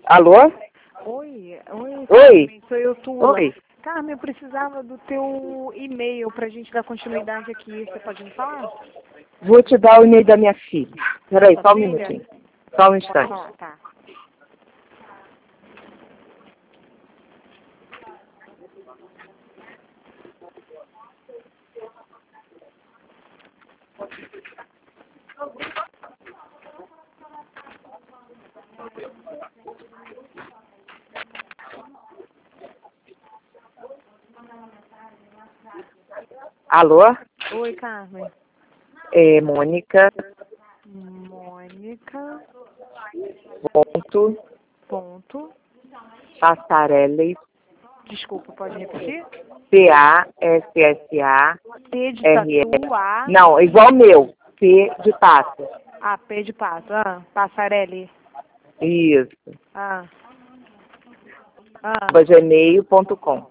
Alô? Oi, Oi? Carmen, sou eu, Tula. Oi. Carmen, eu precisava do teu e-mail pra gente dar continuidade aqui. Você pode me falar? Vou te dar o e-mail da minha filha. Peraí, Sua só um filha? minutinho. Só um Pode instante. falar, tá. Alô? Oi, Carmen. É Mônica, Mônica, ponto, ponto. Passarelli, Desculpa, pode repetir? P-A-S-S-A-R-L. T de tatu, A. Não, igual meu. P de pato. A, P de pato. Ah, Passarelli. Isso. Ah. Ah. gmail.com.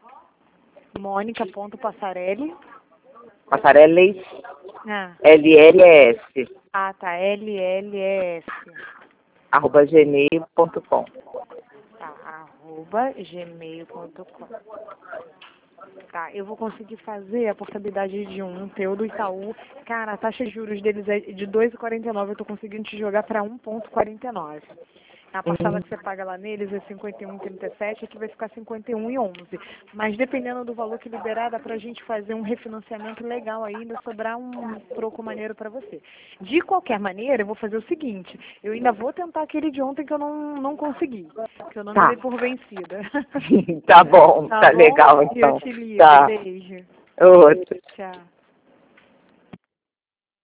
Mônica.passarelli. Passarelli, Ah. L-L-S, Ah, tá. LLS. @gmail.com. Tá, @gmail.com. Tá, eu vou conseguir fazer a portabilidade de um teu do Itaú. Cara, a taxa de juros deles é de 2,49. Eu tô conseguindo te jogar para 1,49. A parcela que você paga lá neles é 51,37, aqui vai ficar 51,11. Mas dependendo do valor que liberar, dá pra gente fazer um refinanciamento legal ainda, sobrar um troco maneiro pra você. De qualquer maneira, eu vou fazer o seguinte, eu ainda vou tentar aquele de ontem que eu não consegui, que eu não me Tá. dei por vencida. Tá bom, tá Tá bom? legal E eu então. te ligo. Tá. Beijo. Outro. Tchau.